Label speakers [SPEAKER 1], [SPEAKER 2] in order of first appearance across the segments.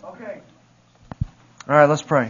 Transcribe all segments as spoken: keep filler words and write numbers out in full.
[SPEAKER 1] Okay. All right, let's pray.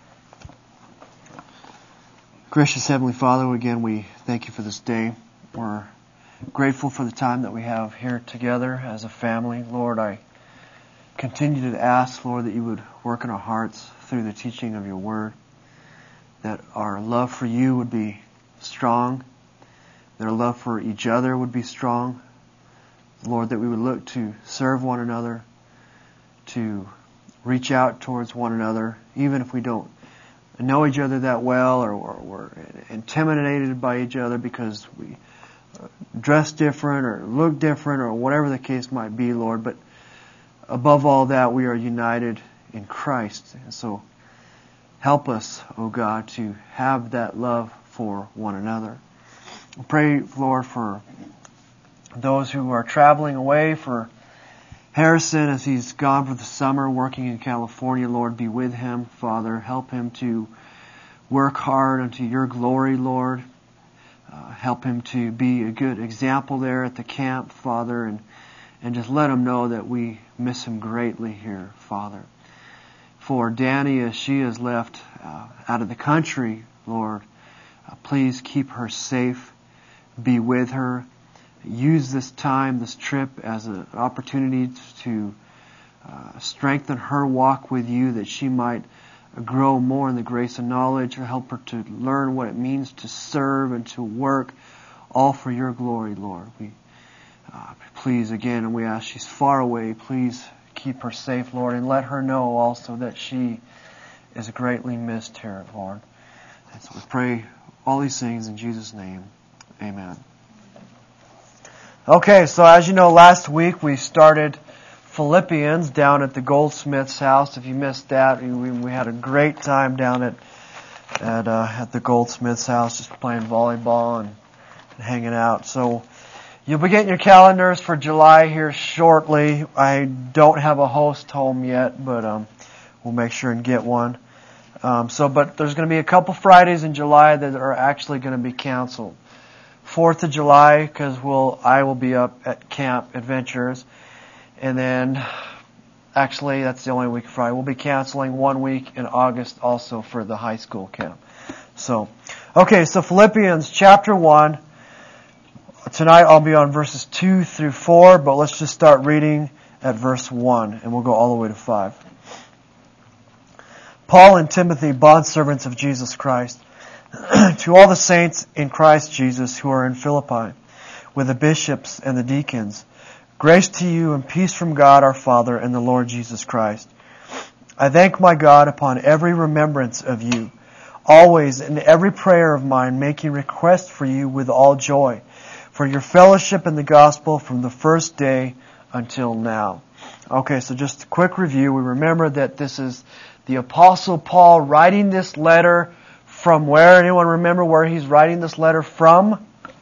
[SPEAKER 1] Gracious Heavenly Father, again, we thank you for this day. We're grateful for the time that we have here together as a family. Lord, I continue to ask, Lord, that you would work in our hearts through the teaching of your word, that our love for you would be strong, that our love for each other would be strong. Lord, that we would look to serve one another, to reach out towards one another, even if we don't know each other that well, or, or we're intimidated by each other because we dress different or look different or whatever the case might be, Lord. But above all that, we are united in Christ. And so help us, O God, to have that love for one another. I pray, Lord, for those who are traveling away, for Harrison as he's gone for the summer working in California. Lord, be with him, Father. Help him to work hard unto your glory, Lord. Uh, help him to be a good example there at the camp, Father, and, and just let him know that we miss him greatly here, Father. For Danny, as she is left uh, out of the country, Lord, uh, please keep her safe. Be with her. Use this time, this trip, as an opportunity to uh, strengthen her walk with you, that she might grow more in the grace and knowledge, help her to learn what it means to serve and to work, all for your glory, Lord. We uh, please, again, and we ask, she's far away, please keep her safe, Lord, and let her know also that she is greatly missed here, Lord. And so we pray all these things in Jesus' name. Amen. Okay, so as you know, last week we started Philippians down at the Goldsmith's house. If you missed that, we, we had a great time down at at uh, at the Goldsmith's house, just playing volleyball and, and hanging out. So you'll be getting your calendars for July here shortly. I don't have a host home yet, but um, we'll make sure and get one. Um, so, but there's going to be a couple Fridays in July that are actually going to be canceled. Fourth of July, because we'll I will be up at Camp Adventures, and then actually that's the only week of Friday. We'll be canceling one week in August also for the high school camp. So, okay, so Philippians chapter one. Tonight I'll be on verses two through four, but let's just start reading at verse one, and we'll go all the way to five. Paul and Timothy, bondservants of Jesus Christ, to all the saints in Christ Jesus who are in Philippi, with the bishops and the deacons, grace to you and peace from God our Father and the Lord Jesus Christ. I thank my God upon every remembrance of you, always in every prayer of mine, making request for you with all joy, for your fellowship in the gospel from the first day until now. Okay, so just a quick review. We remember that this is the Apostle Paul writing this letter from where? Anyone remember where he's writing this letter from?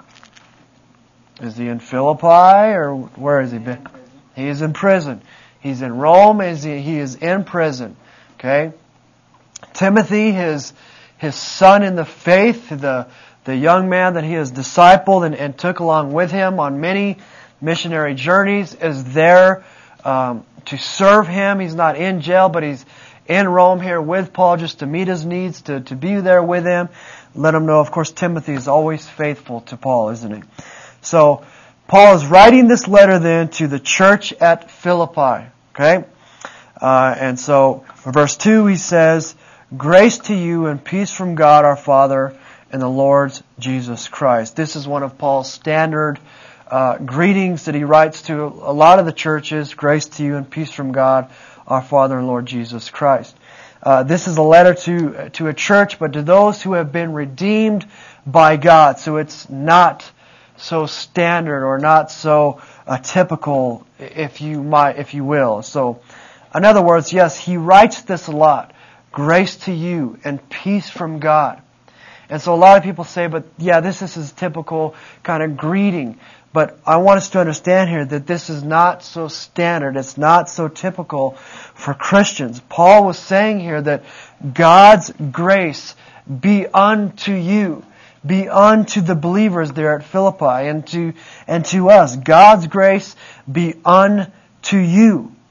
[SPEAKER 1] Is he in Philippi, or where has he been? He is in prison. He's in Rome. Is he, he is in prison. Okay. Timothy, his his son in the faith, the the young man that he has discipled and, and took along with him on many missionary journeys, is there um, to serve him. He's not in jail, but he's in Rome here with Paul just to meet his needs, to, to be there with him. Let him know, of course, Timothy is always faithful to Paul, isn't he? So, Paul is writing this letter then to the church at Philippi. Okay? Uh, and so, for verse two, he says, grace to you and peace from God our Father and the Lord Jesus Christ. This is one of Paul's standard uh, greetings that he writes to a lot of the churches. Grace to you and peace from God our Father and Lord Jesus Christ. Uh, this is a letter to to a church, but to those who have been redeemed by God. So it's not so standard or not so uh, typical, if you might, if you will. So, in other words, yes, he writes this a lot. Grace to you and peace from God. And so a lot of people say, but yeah, this is his typical kind of greeting. But I want us to understand here that this is not so standard. It's not so typical for Christians. Paul was saying here that God's grace be unto you, be unto the believers there at Philippi, and to and to us. God's grace be unto you.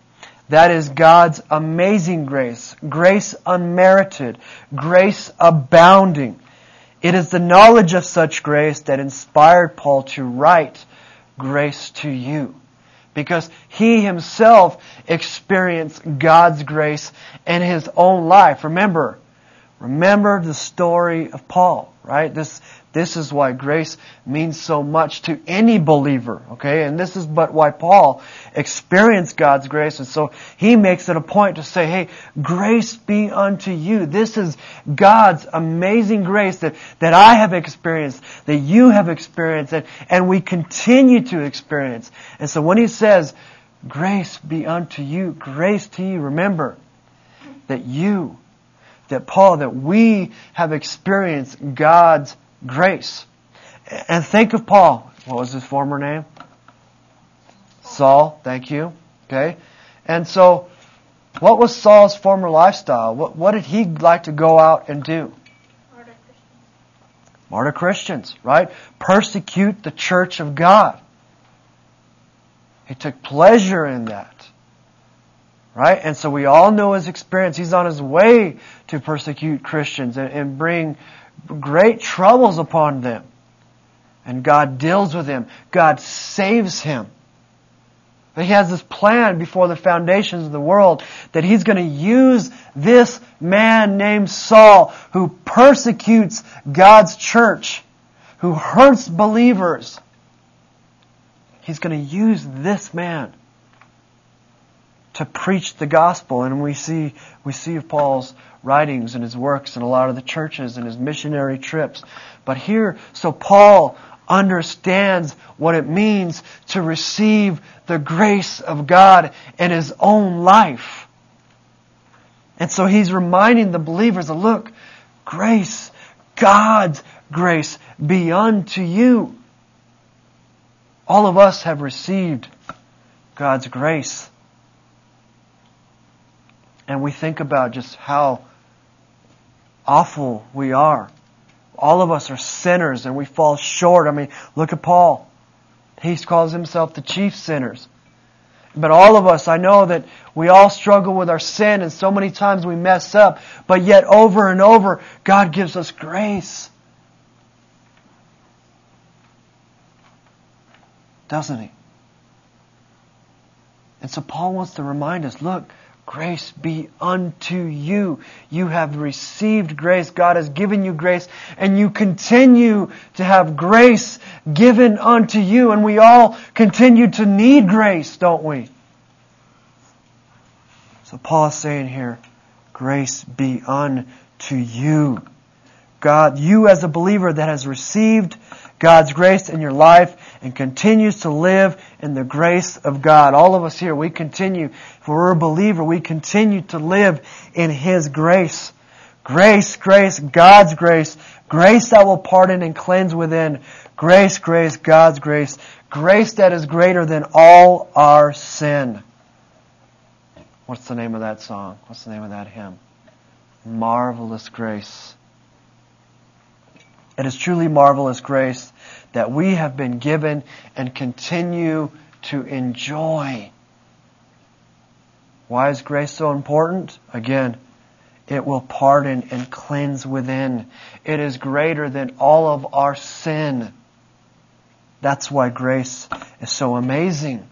[SPEAKER 1] That is God's amazing grace, grace unmerited, grace abounding. It is the knowledge of such grace that inspired Paul to write grace to you. Because he himself experienced God's grace in his own life. Remember, remember the story of Paul, right? This This is why grace means so much to any believer, okay? And this is but why Paul experienced God's grace. And so he makes it a point to say, hey, grace be unto you. This is God's amazing grace that, that I have experienced, that you have experienced, and, and we continue to experience. And so when he says, grace be unto you, grace to you, remember that you, that Paul, that we have experienced God's grace. And think of Paul. What was his former name? Saul. Thank you. Okay. And so, what was Saul's former lifestyle? What, what did he like to go out and do?
[SPEAKER 2] Martyr Christians.
[SPEAKER 1] Martyr Christians, right? Persecute the church of God. He took pleasure in that. Right? And so we all know his experience. He's on his way to persecute Christians and, and bring great troubles upon them. And God deals with him. God saves him. But he has this plan before the foundations of the world that he's going to use this man named Saul who persecutes God's church, who hurts believers. He's going to use this man to preach the gospel. And we see we see of Paul's writings and his works in a lot of the churches and his missionary trips. But here, so Paul understands what it means to receive the grace of God in his own life. And so he's reminding the believers that, look, grace, God's grace be unto you. All of us have received God's grace. And we think about just how awful we are. All of us are sinners and we fall short. I mean, look at Paul. He calls himself the chief sinners. But all of us, I know that we all struggle with our sin and so many times we mess up. But yet over and over, God gives us grace. Doesn't He? And so Paul wants to remind us, look, grace be unto you. You have received grace. God has given you grace. And you continue to have grace given unto you. And we all continue to need grace, don't we? So Paul is saying here, grace be unto you. God, you as a believer that has received God's grace in your life and continues to live in the grace of God. All of us here, we continue, if we're a believer, we continue to live in His grace. Grace, grace, God's grace. Grace that will pardon and cleanse within. Grace, grace, God's grace. Grace that is greater than all our sin. What's the name of that song? What's the name of that hymn? Marvelous grace. It is truly marvelous grace that we have been given and continue to enjoy. Why is grace so important? Again, it will pardon and cleanse within. It is greater than all of our sin. That's why grace is so amazing.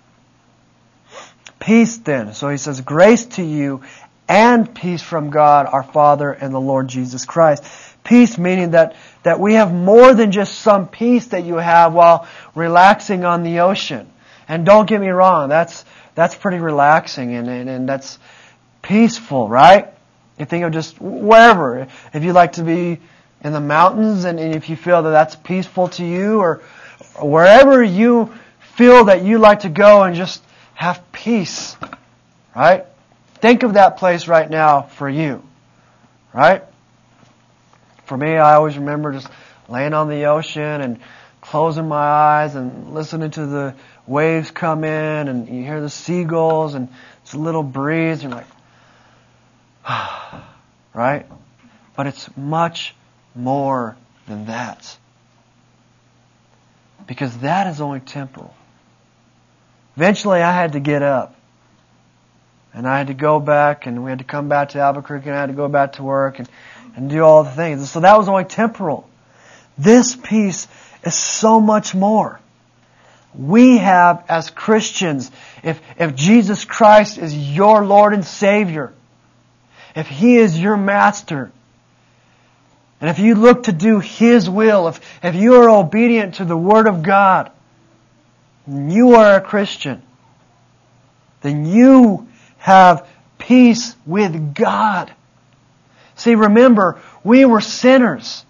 [SPEAKER 1] Peace then. So he says, grace to you and peace from God our Father and the Lord Jesus Christ. Peace meaning that, that we have more than just some peace that you have while relaxing on the ocean. And don't get me wrong, that's that's pretty relaxing and, and, and that's peaceful, right? You think of just wherever. If you like to be in the mountains and, and if you feel that that's peaceful to you, or, or wherever you feel that you like to go and just have peace, right? Think of that place right now for you, right? For me, I always remember just laying on the ocean and closing my eyes and listening to the waves come in and you hear the seagulls and it's a little breeze. You're like, right? But it's much more than that. Because that is only temporal. Eventually I had to get up. And I had to go back, and we had to come back to Albuquerque, and I had to go back to work and, and do all the things. And so that was only temporal. This peace is so much more. We have, as Christians, if, if Jesus Christ is your Lord and Savior, if He is your Master, and if you look to do His will, if, if you are obedient to the Word of God, and you are a Christian, then you have peace with God. See, remember, we were sinners,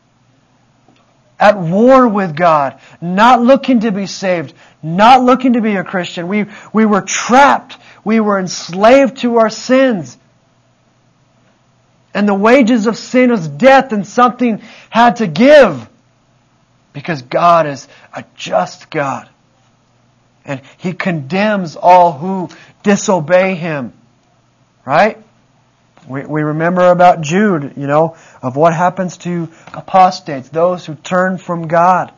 [SPEAKER 1] at war with God, not looking to be saved, not looking to be a Christian. We, we were trapped. We were enslaved to our sins. And the wages of sin is death, and something had to give. Because God is a just God. And He condemns all who disobey Him. Right? We, we remember about Jude, you know, of what happens to apostates, those who turn from God.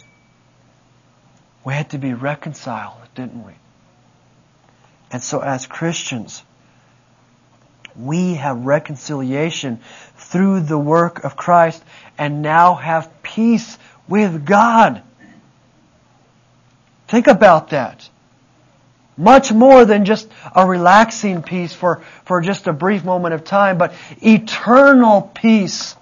[SPEAKER 1] We had to be reconciled, didn't we? And so as Christians, we have reconciliation through the work of Christ and now have peace with God. Think about that. Much more than just a relaxing peace for, for just a brief moment of time, but eternal peace.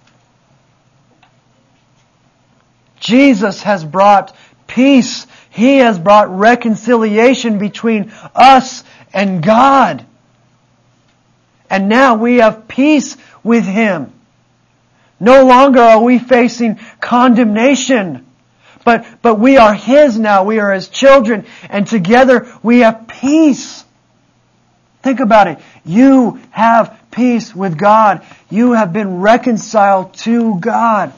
[SPEAKER 1] Jesus has brought peace. He has brought reconciliation between us and God. And now we have peace with Him. No longer are we facing condemnation. But, but we are His now. We are His children. And together we have peace. Think about it. You have peace with God. You have been reconciled to God.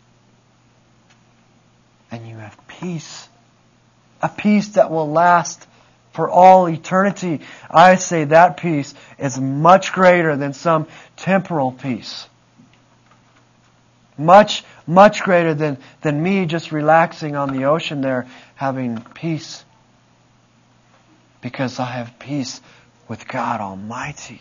[SPEAKER 1] And you have peace. A peace that will last for all eternity. I say that peace is much greater than some temporal peace. Much, much greater than, than me just relaxing on the ocean there, having peace. Because I have peace with God Almighty.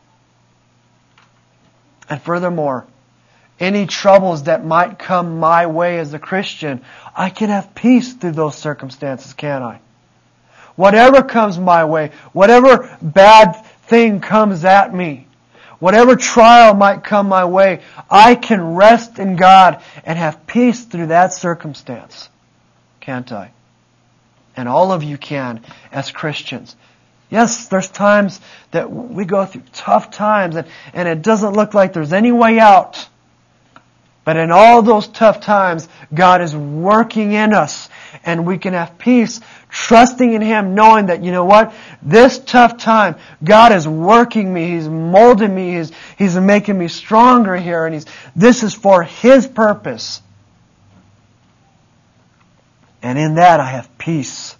[SPEAKER 1] And furthermore, any troubles that might come my way as a Christian, I can have peace through those circumstances, can't I? Whatever comes my way, whatever bad thing comes at me, whatever trial might come my way, I can rest in God and have peace through that circumstance. Can't I? And all of you can as Christians. Yes, there's times that we go through tough times and, and it doesn't look like there's any way out. But in all those tough times, God is working in us and we can have peace, trusting in Him, knowing that, you know what, this tough time, God is working me, He's molding me, He's, He's making me stronger here, and He's, this is for His purpose. And in that I have peace.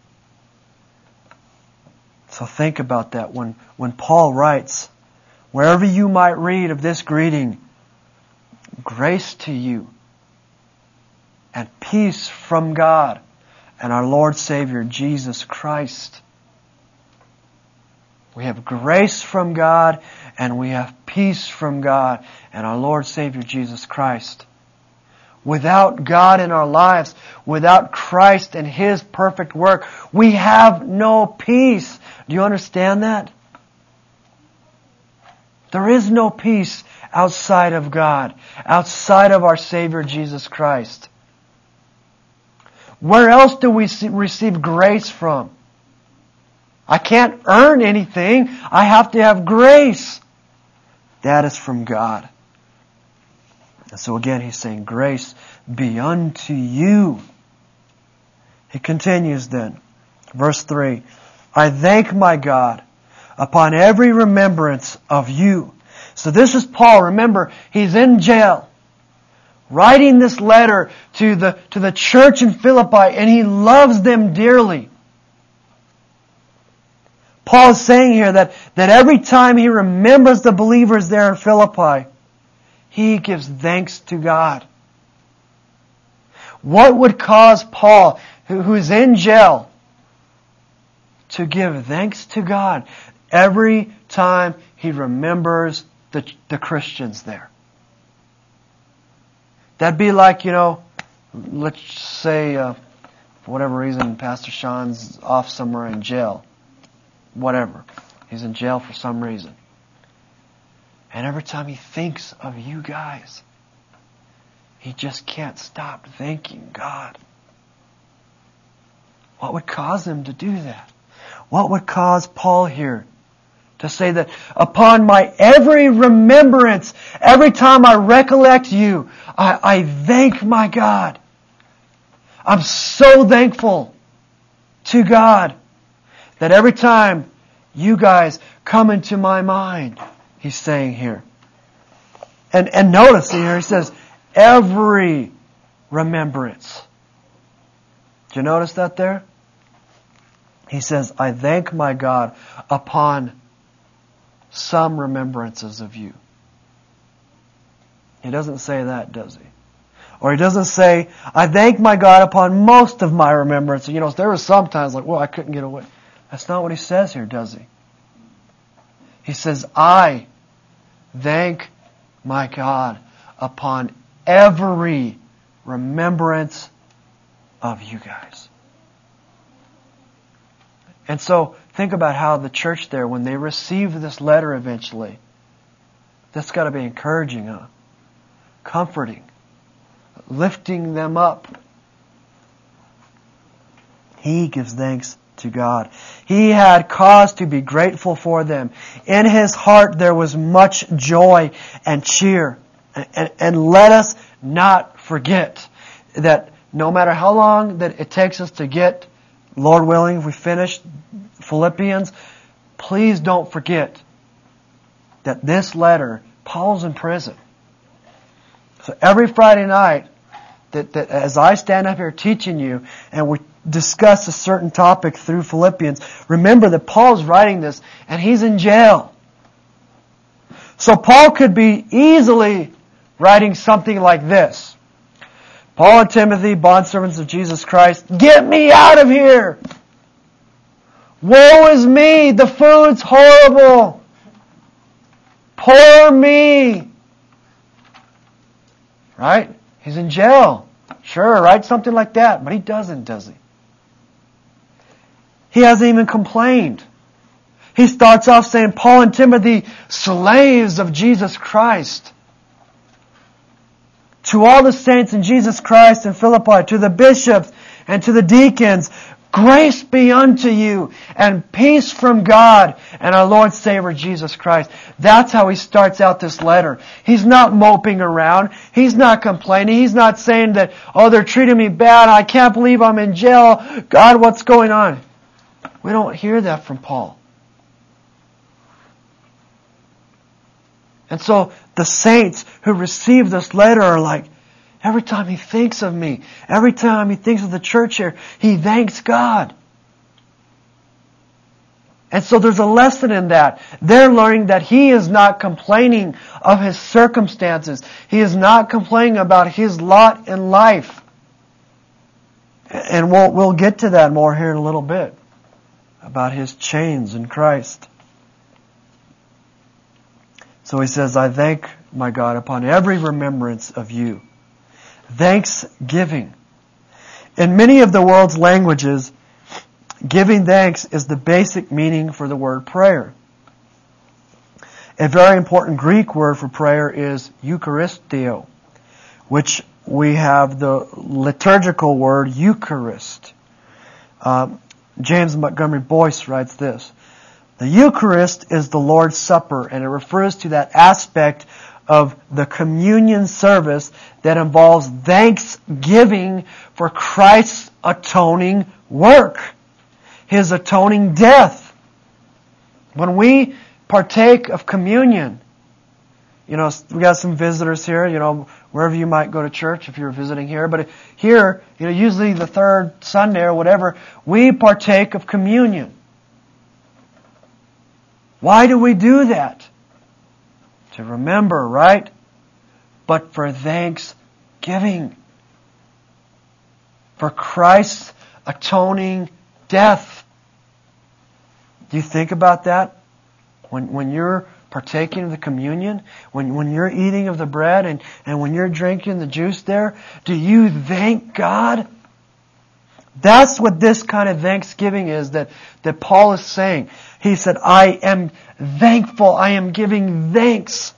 [SPEAKER 1] So think about that when, when Paul writes, wherever you might read of this greeting, grace to you and peace from God and our Lord Savior Jesus Christ. We have grace from God and we have peace from God and our Lord Savior Jesus Christ. Without God in our lives, without Christ and His perfect work, we have no peace. Do you understand that? There is no peace outside of God, outside of our Savior Jesus Christ. Where else do we receive grace from? I can't earn anything. I have to have grace. That is from God. And so again, he's saying, grace be unto you. He continues then. Verse three. I thank my God upon every remembrance of you. So this is Paul. Remember, he's in jail, writing this letter to the, to the church in Philippi, and he loves them dearly. Paul is saying here that, that every time he remembers the believers there in Philippi, he gives thanks to God. What would cause Paul, who, who's in jail, to give thanks to God? Every time He remembers the, the Christians there. That'd be like, you know, let's say, uh, for whatever reason, Pastor Sean's off somewhere in jail. Whatever. He's in jail for some reason. And every time he thinks of you guys, he just can't stop thanking God. What would cause him to do that? What would cause Paul here to say that upon my every remembrance, every time I recollect you, I, I thank my God. I'm so thankful to God that every time you guys come into my mind, he's saying here. And, and notice here he says, every remembrance. Did you notice that there? He says, I thank my God upon some remembrances of you. He doesn't say that, does he? Or he doesn't say, I thank my God upon most of my remembrance. You know, there were some times like, well, I couldn't get away. That's not what he says here, does he? He says, I thank my God upon every remembrance of you guys. And so, think about how the church there, when they receive this letter eventually, that's got to be encouraging, huh? Comforting. Lifting them up. He gives thanks to God. He had cause to be grateful for them. In his heart there was much joy and cheer. And, and, and let us not forget that no matter how long that it takes us to get, Lord willing, if we finish Philippians, please don't forget that this letter, Paul's in prison. So every Friday night, that, that as I stand up here teaching you, and we discuss a certain topic through Philippians, remember that Paul's writing this, and he's in jail. So Paul could be easily writing something like this. Paul and Timothy, bondservants of Jesus Christ, get me out of here! Woe is me! The food's horrible! Poor me! Right? He's in jail. Sure, write something like that. But he doesn't, does he? He hasn't even complained. He starts off saying, Paul and Timothy, slaves of Jesus Christ. To all the saints in Jesus Christ in Philippi, to the bishops and to the deacons, grace be unto you and peace from God and our Lord Savior Jesus Christ. That's how he starts out this letter. He's not moping around. He's not complaining. He's not saying that, oh, they're treating me bad. I can't believe I'm in jail. God, what's going on? We don't hear that from Paul. And so the saints who receive this letter are like, every time he thinks of me, every time he thinks of the church here, he thanks God. And so there's a lesson in that. They're learning that he is not complaining of his circumstances. He is not complaining about his lot in life. And we'll, we'll get to that more here in a little bit. About his chains in Christ. So he says, I thank my God upon every remembrance of you. Thanksgiving. In many of the world's languages, giving thanks is the basic meaning for the word prayer. A very important Greek word for prayer is Eucharistio, which we have the liturgical word Eucharist. Um, James Montgomery Boyce writes this. The Eucharist is the Lord's Supper, and it refers to that aspect of the communion service that involves thanksgiving for Christ's atoning work, His atoning death. When we partake of communion, you know, we got some visitors here, you know, wherever you might go to church if you're visiting here, but here, you know, usually the third Sunday or whatever, we partake of communion. Why do we do that? To remember, right? But for thanksgiving. For Christ's atoning death. Do you think about that? When when you're partaking of the communion, when when you're eating of the bread and, and when you're drinking the juice there, do you thank God? That's what this kind of thanksgiving is that, that Paul is saying. He said, I am thankful. I am giving thanks.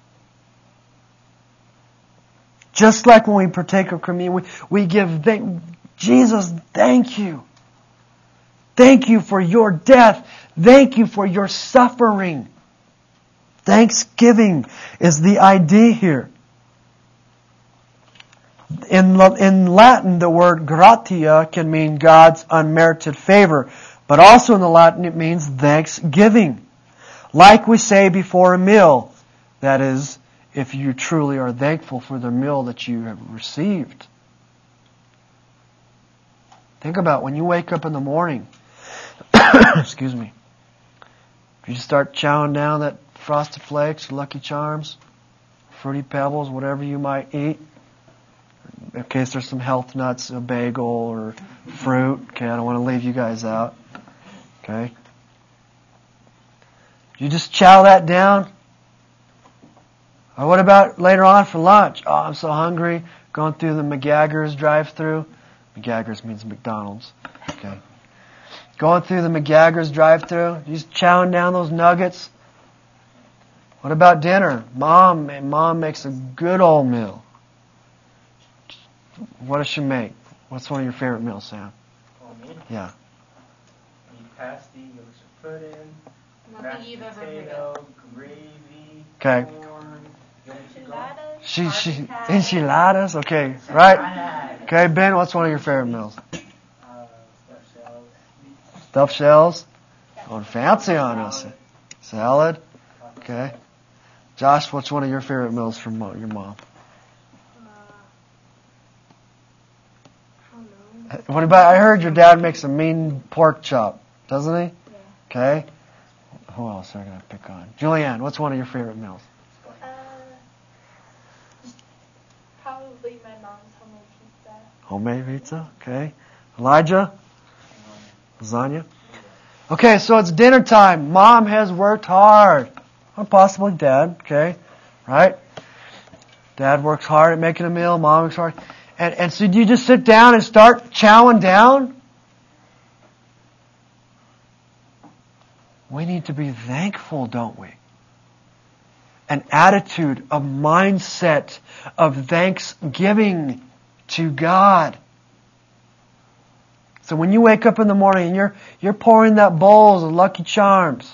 [SPEAKER 1] Just like when we partake of communion, we, we give thank Jesus, thank you. Thank you for your death. Thank you for your suffering. Thanksgiving is the idea here. In, in Latin, the word gratia can mean God's unmerited favor. But also in the Latin, it means thanksgiving. Like we say before a meal. That is, if you truly are thankful for the meal that you have received. Think about when you wake up in the morning. Excuse me. If you start chowing down that Frosted Flakes, Lucky Charms, Fruity Pebbles, whatever you might eat. In case there's some health nuts, a bagel or fruit. Okay, I don't want to leave you guys out. Okay. You just chow that down. Or what about later on for lunch? Oh, I'm so hungry. Going through the McGaggers drive-thru. McGaggers means McDonald's. Okay. Going through the McGaggers drive-thru. You just chowing down those nuggets. What about dinner? Mom, Mom makes a good old meal. What does she make? What's one of your favorite meals, Sam?
[SPEAKER 3] Oh, me?
[SPEAKER 1] Yeah.
[SPEAKER 3] Meat pasty, yolks of pudding,
[SPEAKER 2] Nothing
[SPEAKER 3] mashed
[SPEAKER 2] you've ever heard
[SPEAKER 3] potato,
[SPEAKER 2] of.
[SPEAKER 3] gravy,
[SPEAKER 1] Okay.
[SPEAKER 3] corn,
[SPEAKER 2] Enchiladas.
[SPEAKER 1] She, she, enchiladas? Okay, right? Okay, Ben, what's one of your favorite meals?
[SPEAKER 3] uh, stuffed shells,
[SPEAKER 1] Stuffed shells? Going fancy on us. Salad? Okay. Josh, what's one of your favorite meals from mo- your mom? What about, I heard your dad makes a mean pork chop, doesn't he?
[SPEAKER 2] Yeah.
[SPEAKER 1] Okay. Who else are we going to pick on? Julianne, what's one of your favorite meals?
[SPEAKER 2] Uh, probably my mom's homemade pizza.
[SPEAKER 1] Homemade pizza, okay. Elijah? Lasagna? Okay, so it's dinner time. Mom has worked hard. Or possibly Dad, okay. Right? Dad works hard at making a meal. Mom works hard. And, and so do you just sit down and start chowing down? We need to be thankful, don't we? An attitude, a mindset of thanksgiving to God. So when you wake up in the morning and you're you're pouring that bowls of Lucky Charms,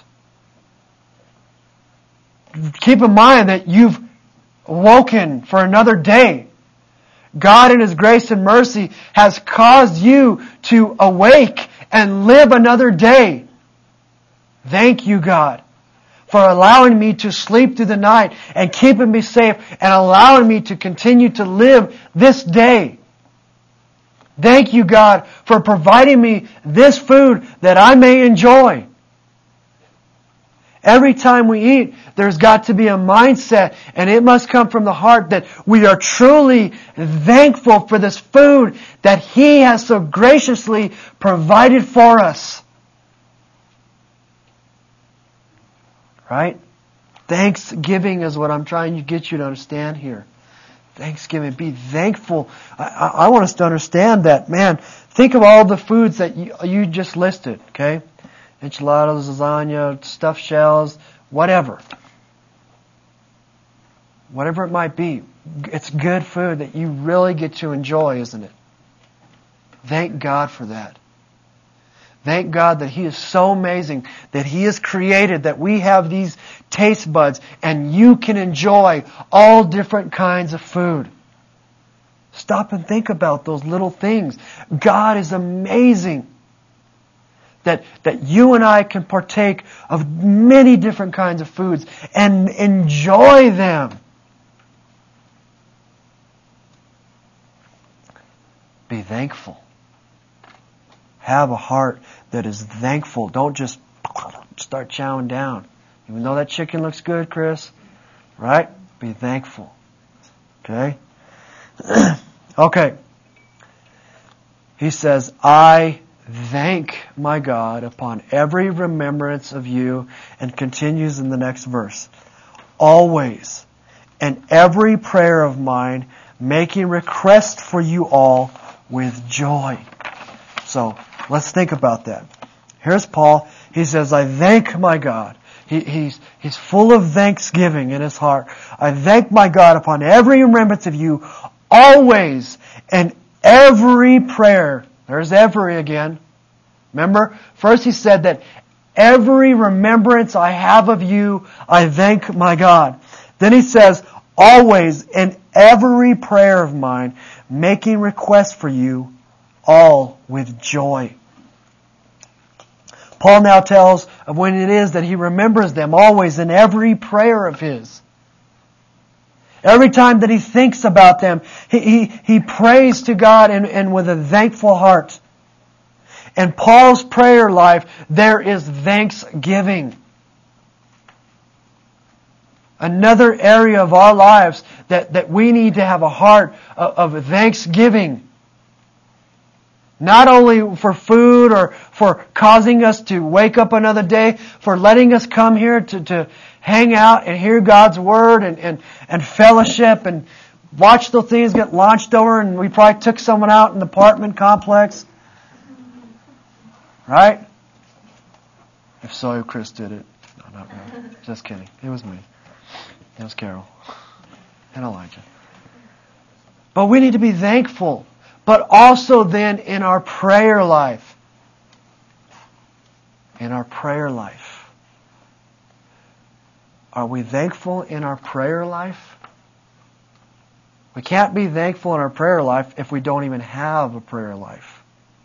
[SPEAKER 1] keep in mind that you've woken for another day. God in His grace and mercy has caused you to awake and live another day. Thank you, God, for allowing me to sleep through the night and keeping me safe and allowing me to continue to live this day. Thank you, God, for providing me this food that I may enjoy. Every time we eat, there's got to be a mindset, and it must come from the heart that we are truly thankful for this food that He has so graciously provided for us. Right? Thanksgiving is what I'm trying to get you to understand here. Thanksgiving. Be thankful. I, I, I want us to understand that, man, think of all the foods that you, you just listed, okay? Enchiladas, lasagna, stuffed shells, whatever. Whatever it might be. It's good food that you really get to enjoy, isn't it? Thank God for that. Thank God that He is so amazing, that He has created, that we have these taste buds, and you can enjoy all different kinds of food. Stop and think about those little things. God is amazing. That, that you and I can partake of many different kinds of foods and enjoy them. Be thankful. Have a heart that is thankful. Don't just start chowing down. Even though that chicken looks good, Chris, right? Be thankful. Okay? Okay. He says, I thank my God upon every remembrance of you, and continues in the next verse. Always, and every prayer of mine, making request for you all with joy. So, let's think about that. Here's Paul. He says, I thank my God. He, he's, he's full of thanksgiving in his heart. I thank my God upon every remembrance of you, always, and every prayer. There's every again. Remember, first he said that every remembrance I have of you, I thank my God. Then he says, always in every prayer of mine, making request for you, all with joy. Paul now tells of when it is that he remembers them always in every prayer of his. Every time that he thinks about them, he, he, he prays to God and, and with a thankful heart. In Paul's prayer life, there is thanksgiving. Another area of our lives that, that we need to have a heart of, of thanksgiving. Not only for food or for causing us to wake up another day, for letting us come here to, to hang out and hear God's Word and, and, and fellowship and watch those things get launched over, and we probably took someone out in the apartment complex. Right? If so, Chris did it. No, not me. Just kidding. It was me. It was Carol. And Elijah. But we need to be thankful. But also then in our prayer life. In our prayer life. Are we thankful in our prayer life? We can't be thankful in our prayer life if we don't even have a prayer life.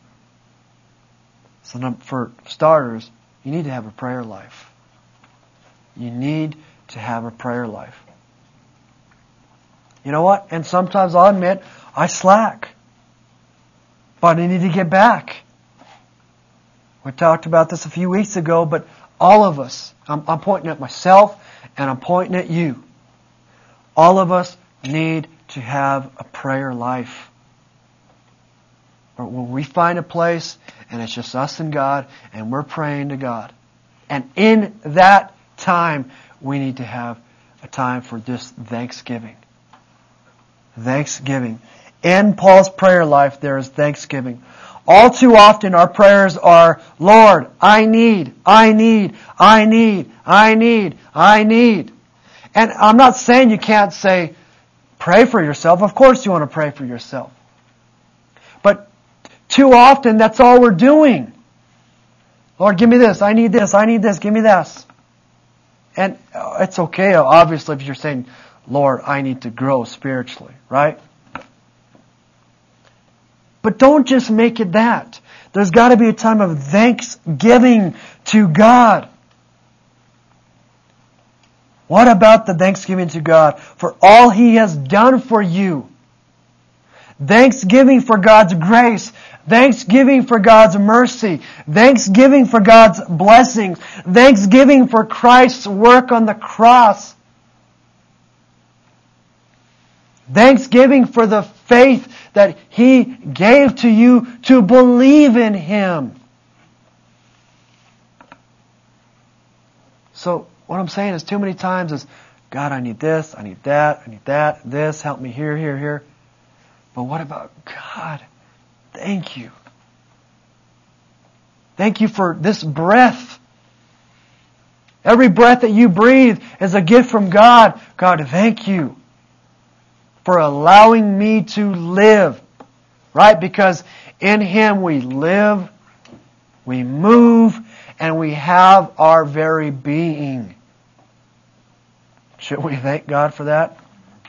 [SPEAKER 1] So for starters, you need to have a prayer life. You need to have a prayer life. You know what? And sometimes I'll admit, I slack. But I need to get back. We talked about this a few weeks ago, but all of us, I'm, I'm pointing at myself and I'm pointing at you. All of us need to have a prayer life. When we find a place and it's just us and God and we're praying to God. And in that time, we need to have a time for this thanksgiving. Thanksgiving. In Paul's prayer life, there is thanksgiving. All too often, our prayers are, Lord, I need, I need, I need, I need, I need. And I'm not saying you can't say, pray for yourself. Of course you want to pray for yourself. But too often, that's all we're doing. Lord, give me this, I need this, I need this, give me this. And it's okay, obviously, if you're saying, Lord, I need to grow spiritually, right? But don't just make it that. There's got to be a time of thanksgiving to God. What about the thanksgiving to God for all He has done for you? Thanksgiving for God's grace. Thanksgiving for God's mercy. Thanksgiving for God's blessings. Thanksgiving for Christ's work on the cross. Thanksgiving for the faith that He gave to you to believe in Him. So, what I'm saying is too many times is, God, I need this, I need that, I need that, this, help me here, here, here. But what about God? Thank you. Thank you for this breath. Every breath that you breathe is a gift from God. God, thank you for allowing me to live. Right? Because in Him we live, we move, and we have our very being. Should we thank God for that?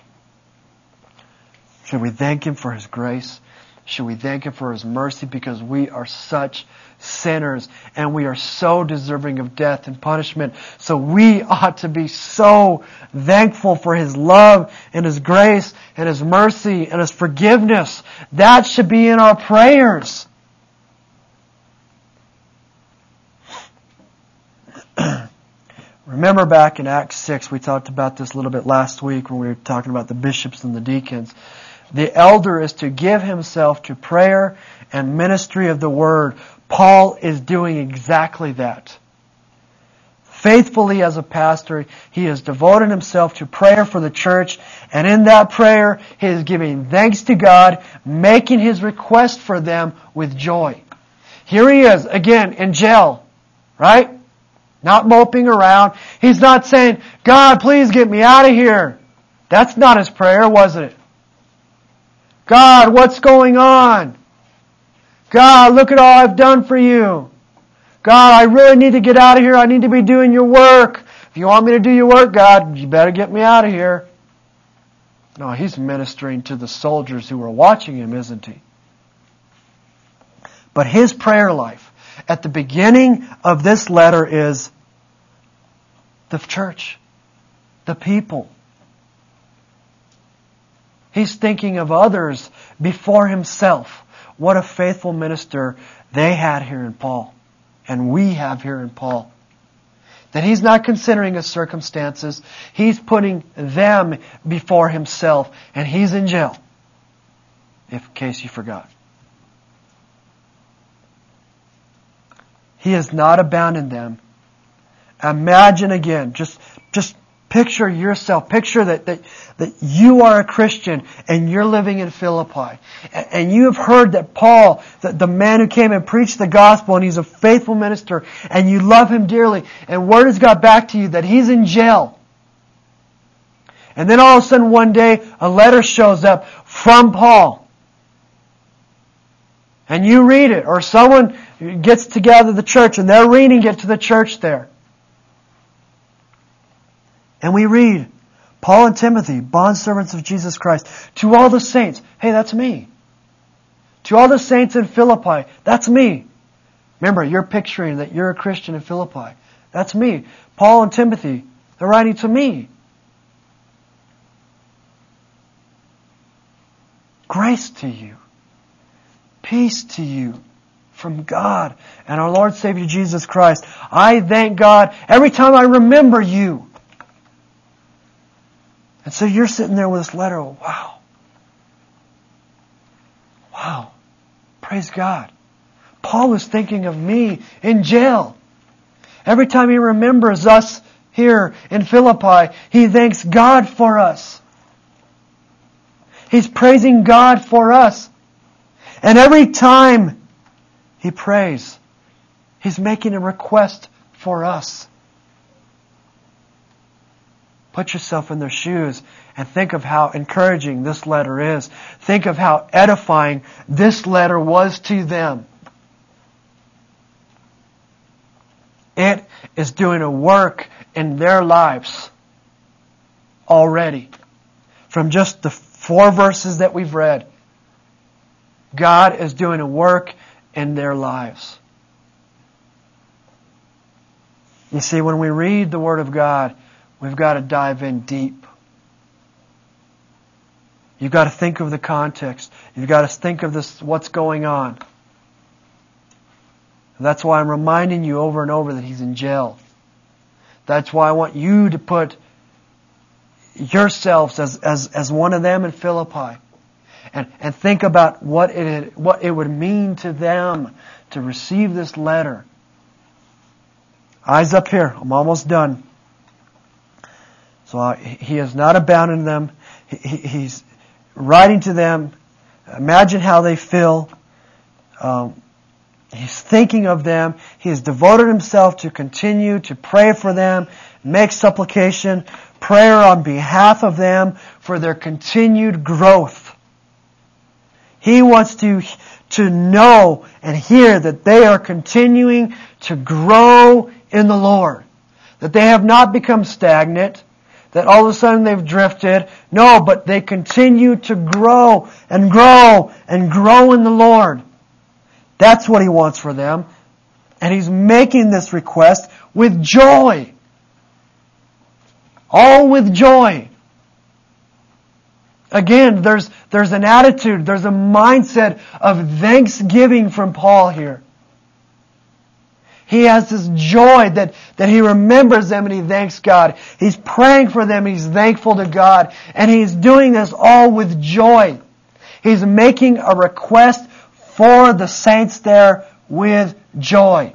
[SPEAKER 1] Should we thank Him for His grace? Should we thank Him for His mercy? Because we are such sinners and we are so deserving of death and punishment. So we ought to be so thankful for His love and His grace and His mercy and His forgiveness. That should be in our prayers. Remember back in Acts six, we talked about this a little bit last week when we were talking about the bishops and the deacons. The elder is to give himself to prayer and ministry of the Word. Paul is doing exactly that. Faithfully as a pastor, he has devoted himself to prayer for the church, and in that prayer, he is giving thanks to God, making his request for them with joy. Here he is, again, in jail, right? Not moping around. He's not saying, God, please get me out of here. That's not his prayer, was it? God, what's going on? God, look at all I've done for you. God, I really need to get out of here. I need to be doing your work. If you want me to do your work, God, you better get me out of here. No, he's ministering to the soldiers who were watching him, isn't he? But his prayer life at the beginning of this letter is the church, the people. He's thinking of others before himself. What a faithful minister they had here in Paul. And we have here in Paul. That he's not considering his circumstances. He's putting them before himself. And he's in jail. If in case you forgot. He has not abandoned them. Imagine again, just, just picture yourself. Picture that, that, that you are a Christian and you're living in Philippi. And you have heard that Paul, the, the man who came and preached the gospel, and he's a faithful minister, and you love him dearly, and word has got back to you that he's in jail. And then all of a sudden one day a letter shows up from Paul. And you read it, or someone gets together the church and they're reading it to the church there. And we read, Paul and Timothy, bondservants of Jesus Christ, to all the saints. Hey, that's me. To all the saints in Philippi, that's me. Remember, you're picturing that you're a Christian in Philippi. That's me. Paul and Timothy, they're writing to me. Grace to you. Peace to you from God and our Lord Savior Jesus Christ. I thank God every time I remember you. And so you're sitting there with this letter. Wow. Wow. Praise God. Paul was thinking of me in jail. Every time he remembers us here in Philippi, he thanks God for us. He's praising God for us. And every time he prays, he's making a request for us. Put yourself in their shoes and think of how encouraging this letter is. Think of how edifying this letter was to them. It is doing a work in their lives already. From just the four verses that we've read, God is doing a work in their lives. You see, when we read the Word of God, we've got to dive in deep. You've got to think of the context. You've got to think of this, what's going on. That's why I'm reminding you over and over that he's in jail. That's why I want you to put yourselves as, as, as one of them in Philippi. And, and think about what it, what it would mean to them to receive this letter. Eyes up here. I'm almost done. So uh, he has not abandoned them. He, he, he's writing to them. Imagine how they feel. Um, he's thinking of them. He has devoted himself to continue to pray for them, make supplication, prayer on behalf of them for their continued growth. He wants to, to know and hear that they are continuing to grow in the Lord. That they have not become stagnant. That all of a sudden they've drifted. No, but they continue to grow and grow and grow in the Lord. That's what he wants for them. And he's making this request with joy. All with joy. Again, there's, there's an attitude, there's a mindset of thanksgiving from Paul here. He has this joy that, that he remembers them and he thanks God. He's praying for them, he's thankful to God, and he's doing this all with joy. He's making a request for the saints there with joy.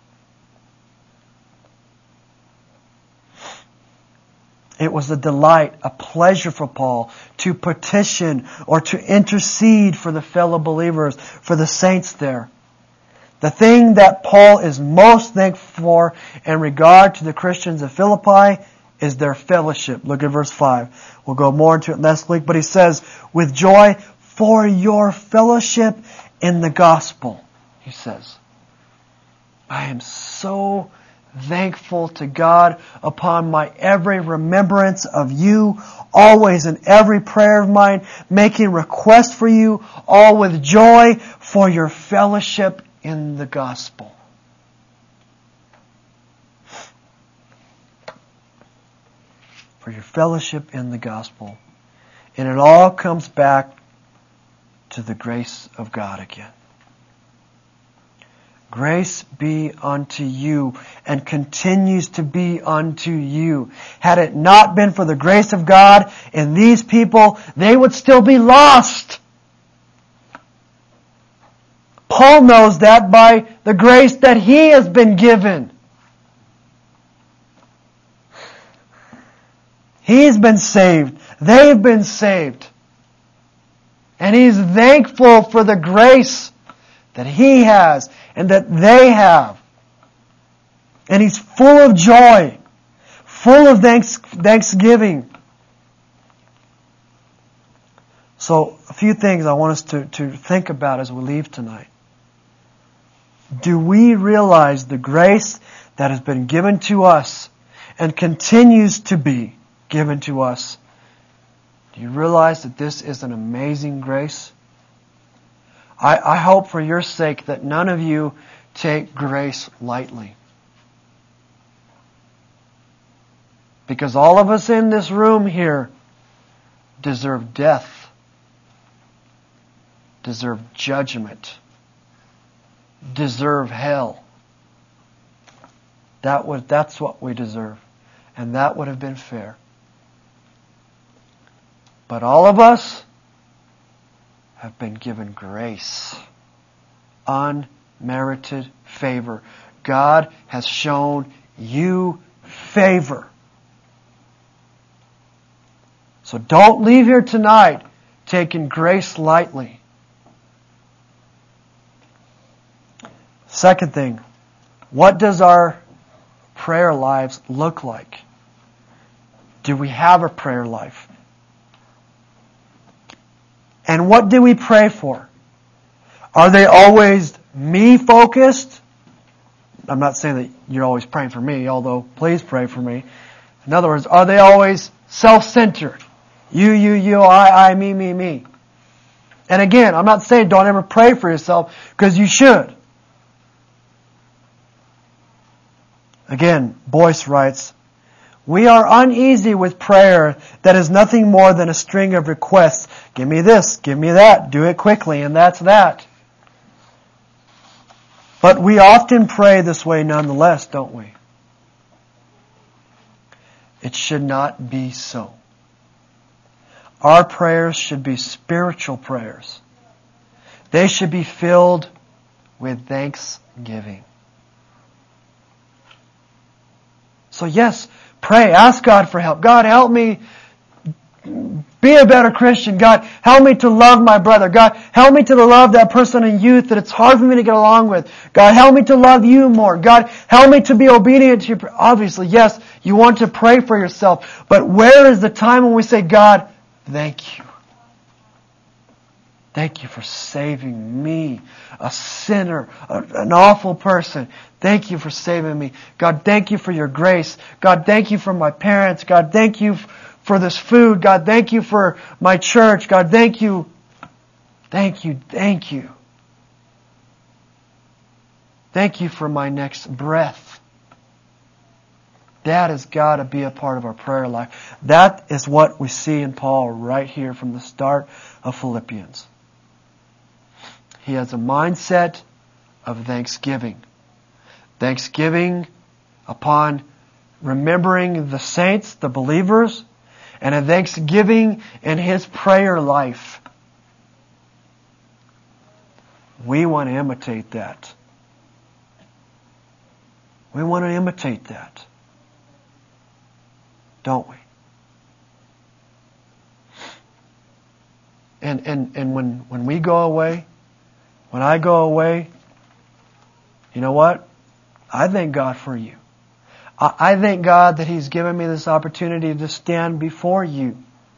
[SPEAKER 1] It was a delight, a pleasure for Paul to petition or to intercede for the fellow believers, for the saints there. The thing that Paul is most thankful for in regard to the Christians of Philippi is their fellowship. Look at verse five. We'll go more into it next week, but he says, with joy for your fellowship in the gospel, he says. I am so thankful to God upon my every remembrance of you, always in every prayer of mine, making request for you, all with joy for your fellowship in the gospel. For your fellowship in the gospel. And it all comes back to the grace of God again. Grace be unto you, and continues to be unto you. Had it not been for the grace of God in these people, they would still be lost. Paul knows that by the grace that he has been given. He's been saved. They've been saved. And he's thankful for the grace that he has and that they have. And he's full of joy, full of thanks, thanksgiving. So, a few things I want us to, to think about as we leave tonight. Do we realize the grace that has been given to us and continues to be given to us? Do you realize that this is an amazing grace? I, I hope for your sake that none of you take grace lightly. Because all of us in this room here deserve death, deserve judgment, deserve hell. That was, that's what we deserve. And that would have been fair. But all of us have been given grace. Unmerited favor. God has shown you favor. So don't leave here tonight taking grace lightly. Second thing, what does our prayer lives look like? Do we have a prayer life? And what do we pray for? Are they always me-focused? I'm not saying that you're always praying for me, although please pray for me. In other words, are they always self-centered? You, you, you, I, I, me, me, me. And again, I'm not saying don't ever pray for yourself, because you should. Again, Boyce writes, we are uneasy with prayer that is nothing more than a string of requests. Give me this, give me that, do it quickly, and that's that. But we often pray this way nonetheless, don't we? It should not be so. Our prayers should be spiritual prayers. They should be filled with thanksgiving. So yes, pray. Ask God for help. God, help me be a better Christian. God, help me to love my brother. God, help me to love that person in youth that it's hard for me to get along with. God, help me to love you more. God, help me to be obedient to you. Obviously, yes, you want to pray for yourself. But where is the time when we say, God, thank you. Thank you for saving me, a sinner, an awful person. Thank you for saving me. God, thank you for your grace. God, thank you for my parents. God, thank you for this food. God, thank you for my church. God, thank you. Thank you. Thank you. Thank you for my next breath. That has got to be a part of our prayer life. That is what we see in Paul right here from the start of Philippians. He has a mindset of thanksgiving. Thanksgiving upon remembering the saints, the believers, and a thanksgiving in his prayer life. We want to imitate that. We want to imitate that. Don't we? And and, and when, when we go away, when I go away, you know what? I thank God for you. I, I thank God that He's given me this opportunity to stand before you.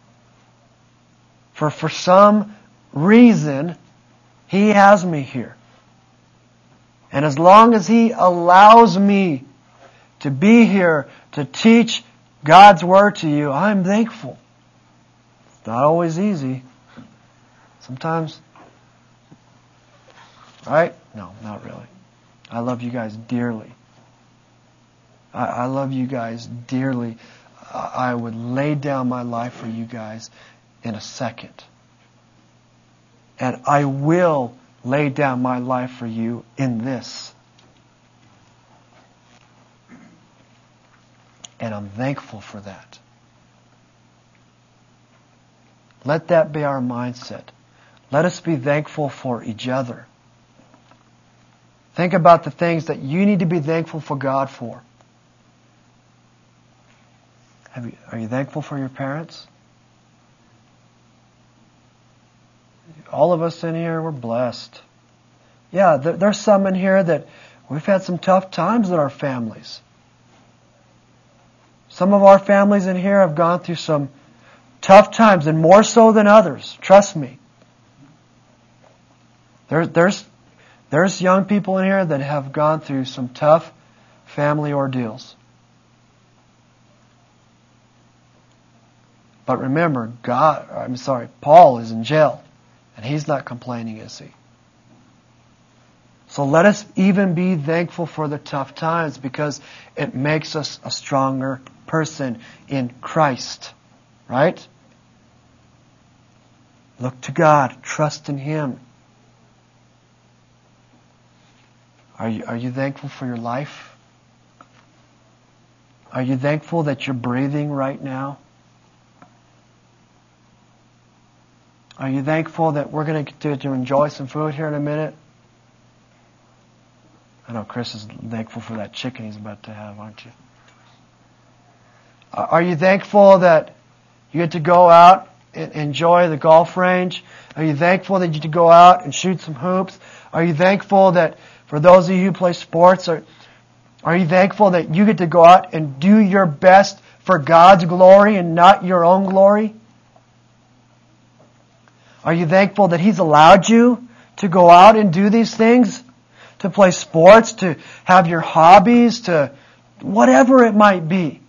[SPEAKER 1] For for some reason, He has me here. And as long as He allows me to be here to teach God's Word to you, I'm thankful. It's not always easy. Sometimes, right? No, not really. I love you guys dearly. I, I love you guys dearly. I would lay down my life for you guys in a second. And I will lay down my life for you in this. And I'm thankful for that. Let that be our mindset. Let us be thankful for each other. Think about the things that you need to be thankful for God for. Have you, are you thankful for your parents? All of us in here, we're blessed. Yeah, there, there's some in here that we've had some tough times in our families. Some of our families in here have gone through some tough times, and more so than others. Trust me. There, there's, there's young people in here that have gone through some tough family ordeals. But remember, God, I'm sorry, Paul is in jail. And he's not complaining, is he? So let us even be thankful for the tough times, because it makes us a stronger person in Christ. Right? Look to God. Trust in Him. Are you, are you thankful for your life? Are you thankful that you're breathing right now? Are you thankful that we're going to get to enjoy some food here in a minute? I know Chris is thankful for that chicken he's about to have, aren't you? Are you thankful that you get to go out and enjoy the golf range? Are you thankful that you get to go out and shoot some hoops? Are you thankful that for those of you who play sports, are, are you thankful that you get to go out and do your best for God's glory and not your own glory? Are you thankful that He's allowed you to go out and do these things? To play sports, to have your hobbies, to whatever it might be.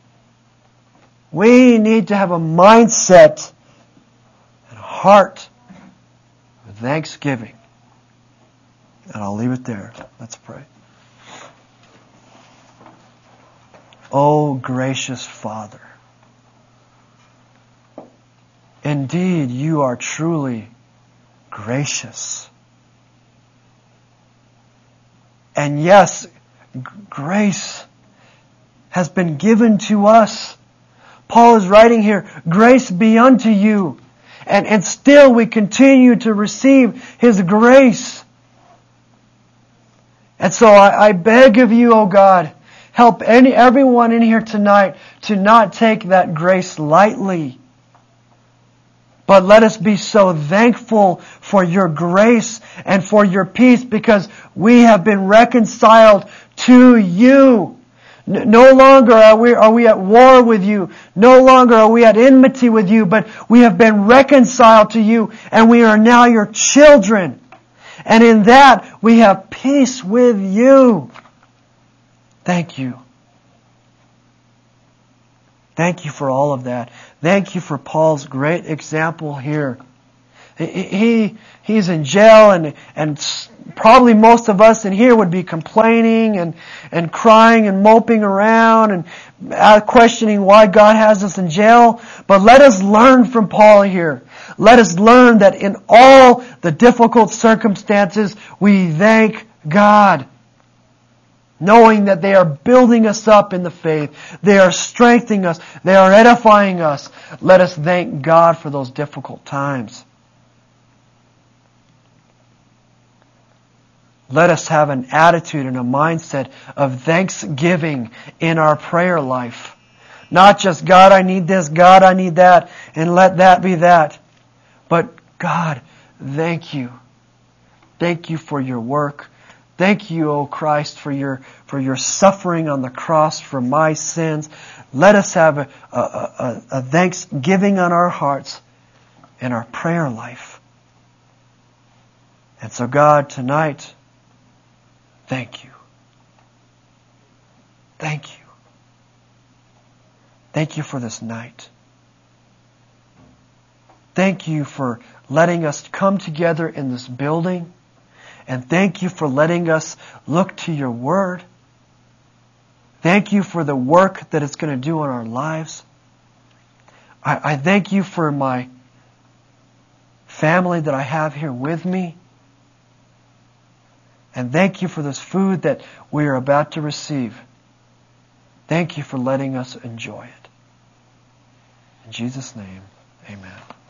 [SPEAKER 1] We need to have a mindset and a heart of thanksgiving. And I'll leave it there. Let's pray. Oh, gracious Father. Indeed, you are truly gracious. And yes, g- grace has been given to us. Paul is writing here, grace be unto you. And, and still we continue to receive His grace. And so I, I beg of you, O God, help any everyone in here tonight to not take that grace lightly. But let us be so thankful for your grace and for your peace, because we have been reconciled to you. No longer are we, are we at war with you. No longer are we at enmity with you, but we have been reconciled to you, and we are now your children. And in that we have peace with you. Thank you. Thank you for all of that. Thank you for Paul's great example here. He, he he's in jail, and and probably most of us in here would be complaining and and crying and moping around and questioning why God has us in jail. But let us learn from Paul here. Let us learn that in all the difficult circumstances, we thank God. Knowing that they are building us up in the faith. They are strengthening us. They are edifying us. Let us thank God for those difficult times. Let us have an attitude and a mindset of thanksgiving in our prayer life. Not just, God, I need this, God, I need that, and let that be that. But, God, thank you. Thank you for your work. Thank you, O Christ, for your for your suffering on the cross for my sins. Let us have a, a, a, a thanksgiving on our hearts in our prayer life. And so, God, tonight, thank you. Thank you. Thank you for this night. Thank you for letting us come together in this building. And thank you for letting us look to your Word. Thank you for the work that it's going to do in our lives. I, I thank you for my family that I have here with me. And thank you for this food that we are about to receive. Thank you for letting us enjoy it. In Jesus' name, amen.